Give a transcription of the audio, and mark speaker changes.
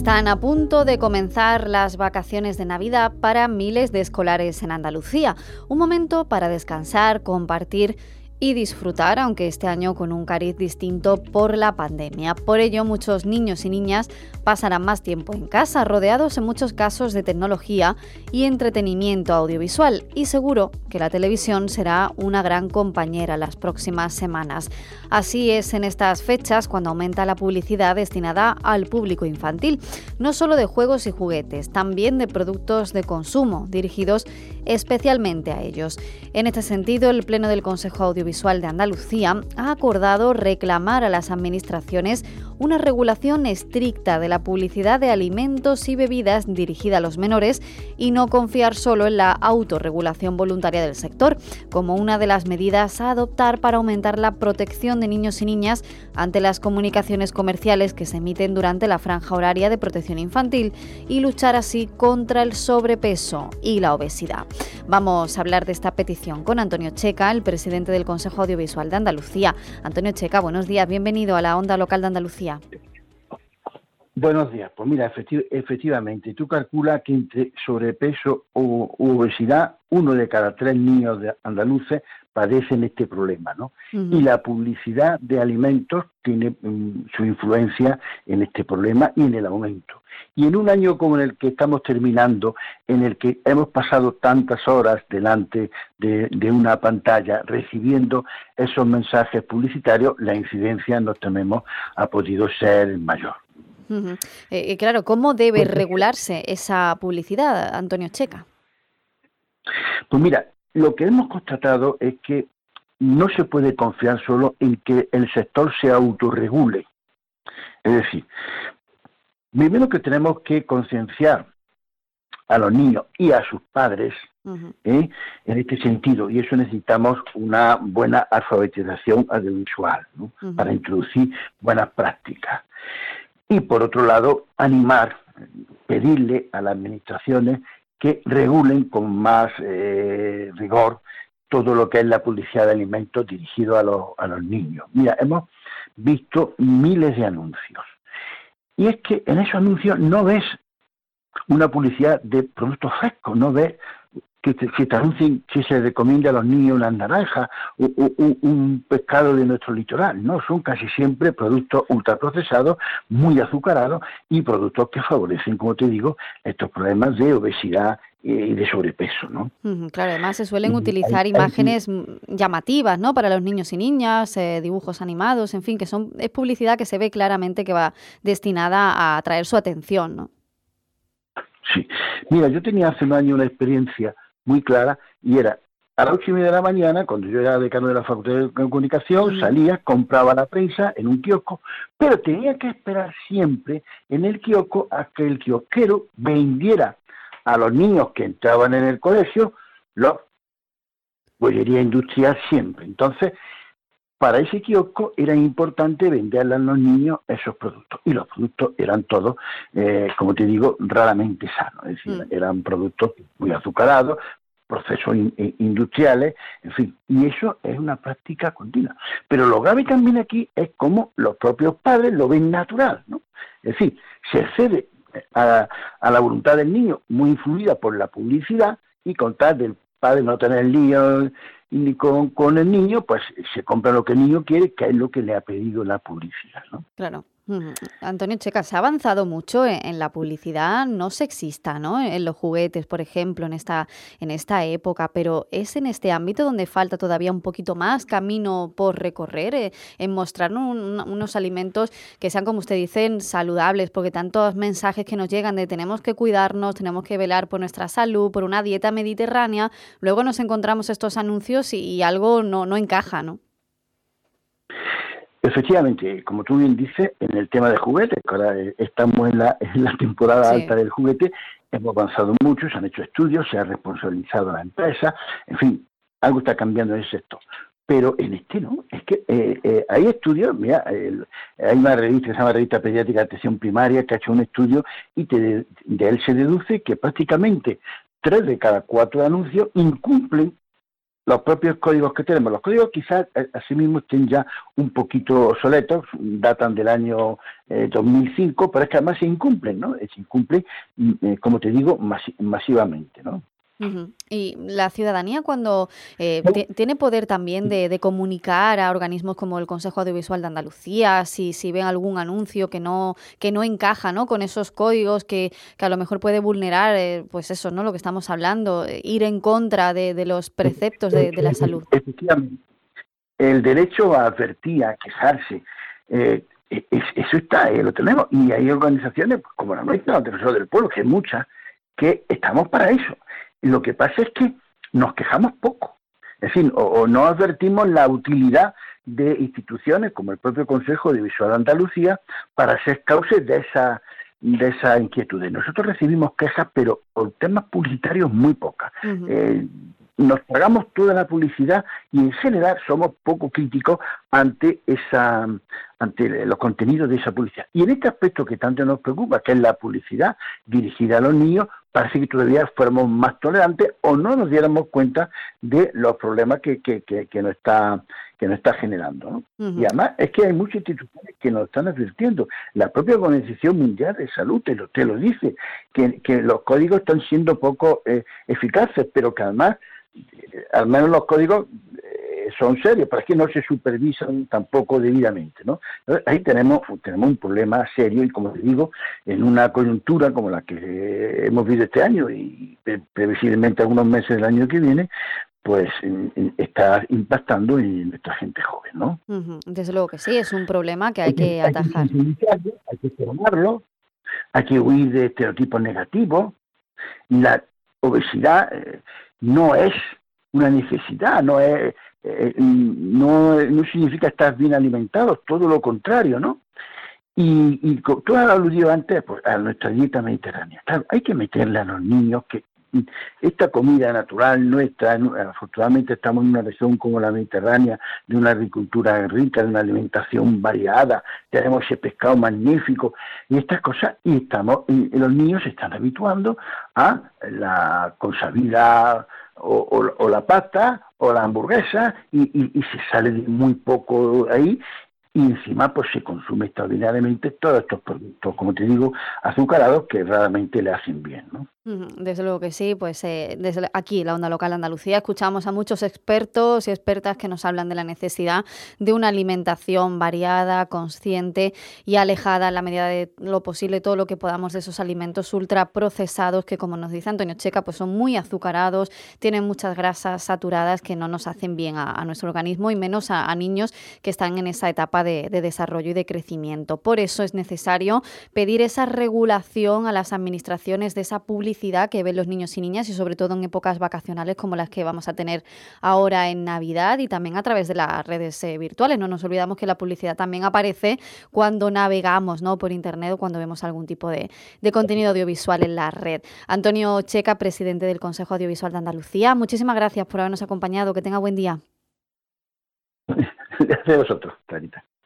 Speaker 1: Están a punto de comenzar las vacaciones de Navidad para miles de escolares en Andalucía. Un momento para descansar, compartir y disfrutar, aunque este año con un cariz distinto por la pandemia. Por ello, muchos niños y niñas pasarán más tiempo en casa, rodeados en muchos casos de tecnología y entretenimiento audiovisual. Y seguro que la televisión será una gran compañera las próximas semanas. Así es en estas fechas cuando aumenta la publicidad destinada al público infantil, no solo de juegos y juguetes, también de productos de consumo dirigidos especialmente a ellos. En este sentido, el Pleno del Consejo Audiovisual de Andalucía ha acordado reclamar a las administraciones una regulación estricta de la publicidad de alimentos y bebidas dirigida a los menores y no confiar solo en la autorregulación voluntaria del sector, como una de las medidas a adoptar para aumentar la protección de niños y niñas ante las comunicaciones comerciales que se emiten durante la franja horaria de protección infantil y luchar así contra el sobrepeso y la obesidad. Vamos a hablar de esta petición con Antonio Checa, el presidente del Consejo Audiovisual de Andalucía. Antonio Checa, buenos días, bienvenido a la Onda Local de Andalucía.
Speaker 2: Buenos días. Pues mira, efectivamente, tú calculas que entre sobrepeso u obesidad, 1 de cada 3 niños andaluces padecen este problema, ¿no? Uh-huh. Y la publicidad de alimentos tiene su influencia en este problema y en el aumento. Y en un año como el que estamos terminando, en el que hemos pasado tantas horas delante de una pantalla recibiendo esos mensajes publicitarios, la incidencia, nos tememos, ha podido ser mayor.
Speaker 1: Uh-huh. Claro, ¿cómo debe regularse esa publicidad, Antonio Checa?
Speaker 2: Pues mira, lo que hemos constatado es que no se puede confiar solo en que el sector se autorregule. Es decir, primero que tenemos que concienciar a los niños y a sus padres en este sentido, y eso necesitamos una buena alfabetización audiovisual, ¿no? Para introducir buenas prácticas. Y por otro lado, animar, pedirle a las administraciones que regulen con más rigor todo lo que es la publicidad de alimentos dirigido a los niños. Mira, hemos visto miles de anuncios. Y es que en esos anuncios no ves una publicidad de productos frescos, no ves que te anuncien que se recomienda a los niños una naranja o un pescado de nuestro litoral. No, son casi siempre productos ultraprocesados, muy azucarados y productos que favorecen, como te digo, estos problemas de obesidad y de sobrepeso, ¿no?
Speaker 1: Claro, además se suelen utilizar imágenes llamativas, ¿no? Para los niños y niñas, dibujos animados, en fin, es publicidad que se ve claramente que va destinada a atraer su atención, ¿no?
Speaker 2: Sí. Mira, yo tenía hace un año una experiencia muy clara y era a las 8:30 de la mañana, cuando yo era decano de la Facultad de Comunicación, salía, compraba la prensa en un kiosco, pero tenía que esperar siempre en el kiosco a que el kiosquero vendiera a los niños que entraban en el colegio la bollería industrial siempre. Entonces, para ese kiosco era importante venderle a los niños esos productos. Y los productos eran todos, como te digo, raramente sanos. Es decir, eran productos muy azucarados, procesos industriales, en fin. Y eso es una práctica continua. Pero lo grave también aquí es cómo los propios padres lo ven natural, ¿no? Es decir, se cede a la voluntad del niño, muy influida por la publicidad, y con tal del padre no tener lío ni con el niño, pues se compra lo que el niño quiere, que es lo que le ha pedido la publicidad, ¿no?
Speaker 1: Claro. Antonio Checa, se ha avanzado mucho en la publicidad no sexista, ¿no? En los juguetes, por ejemplo, en esta época, pero es en este ámbito donde falta todavía un poquito más camino por recorrer, en mostrar unos alimentos que sean, como usted dice, saludables, porque tantos mensajes que nos llegan de tenemos que cuidarnos, tenemos que velar por nuestra salud, por una dieta mediterránea, luego nos encontramos estos anuncios y algo no encaja, ¿no?
Speaker 2: Efectivamente, como tú bien dices, en el tema de juguetes, que ahora estamos en la temporada alta del juguete, hemos avanzado mucho, se han hecho estudios, se ha responsabilizado a la empresa, en fin, algo está cambiando en ese sector. Pero en este no, es que hay estudios, mira, hay una revista que se llama Revista Pediátrica de Atención Primaria que ha hecho un estudio y de él se deduce que prácticamente 3 de cada 4 anuncios incumplen los propios códigos que tenemos. Los códigos quizás asimismo estén ya un poquito obsoletos, datan del año 2005, pero es que además se incumplen, ¿no? Se incumplen, como te digo, masivamente, ¿no?
Speaker 1: Ujú. Y la ciudadanía cuando tiene poder también de comunicar a organismos como el Consejo Audiovisual de Andalucía, si ven algún anuncio que no encaja, ¿no?, con esos códigos que a lo mejor puede vulnerar, pues eso, ¿no?, lo que estamos hablando, ir en contra de los preceptos de la salud.
Speaker 2: Efectivamente, el derecho a advertir, a quejarse, eso está, lo tenemos, y hay organizaciones como la nuestra, la Defensor del Pueblo, que hay muchas, que estamos para eso. Lo que pasa es que nos quejamos poco, es decir, o no advertimos la utilidad de instituciones como el propio Consejo Audiovisual de Andalucía para ser cauces de esa inquietudes. Nosotros recibimos quejas, pero por temas publicitarios muy pocas.
Speaker 1: Uh-huh.
Speaker 2: Nos pagamos toda la publicidad y en general somos poco críticos ante los contenidos de esa publicidad. Y en este aspecto que tanto nos preocupa, que es la publicidad dirigida a los niños, parece que todavía fuéramos más tolerantes o no nos diéramos cuenta de los problemas que nos está generando, ¿no?
Speaker 1: Uh-huh.
Speaker 2: Y además es que hay muchas instituciones que nos están advirtiendo. La propia Organización Mundial de Salud te lo dice, que los códigos están siendo poco eficaces, pero que además, al menos los códigos son serios, pero es que no se supervisan tampoco debidamente, ¿no? Entonces, ahí tenemos un problema serio y, como te digo, en una coyuntura como la que hemos vivido este año y previsiblemente algunos meses del año que viene, pues está impactando en nuestra gente joven, ¿no?
Speaker 1: Uh-huh. Desde luego que sí, es un problema que hay que atajar.
Speaker 2: Hay que formarlo, hay que huir de estereotipos negativos. La obesidad no es una necesidad, no significa estar bien alimentados, todo lo contrario, ¿no? Y tú has aludido antes pues, a nuestra dieta mediterránea. Claro, hay que meterle a los niños que esta comida natural nuestra, afortunadamente estamos en una región como la Mediterránea, de una agricultura rica, de una alimentación variada, tenemos ese pescado magnífico y estas cosas, y los niños se están habituando a la consabida o la pasta o la hamburguesa y se sale de muy poco ahí. Y encima pues se consume extraordinariamente todos estos productos, como te digo, azucarados que raramente le hacen bien, ¿no?
Speaker 1: Desde luego que sí, pues desde aquí, la Onda Local Andalucía, escuchamos a muchos expertos y expertas que nos hablan de la necesidad de una alimentación variada, consciente y alejada en la medida de lo posible todo lo que podamos de esos alimentos ultraprocesados que, como nos dice Antonio Checa, pues son muy azucarados, tienen muchas grasas saturadas que no nos hacen bien a nuestro organismo y menos a niños que están en esa etapa de desarrollo y de crecimiento. Por eso es necesario pedir esa regulación a las administraciones de esa publicidad que ven los niños y niñas y sobre todo en épocas vacacionales como las que vamos a tener ahora en Navidad y también a través de las redes virtuales. No nos olvidamos que la publicidad también aparece cuando navegamos, ¿no?, por internet o cuando vemos algún tipo de contenido audiovisual en la red. Antonio Checa, presidente del Consejo Audiovisual de Andalucía, muchísimas gracias por habernos acompañado. Que tenga buen día.
Speaker 2: Gracias a vosotros, Clarita.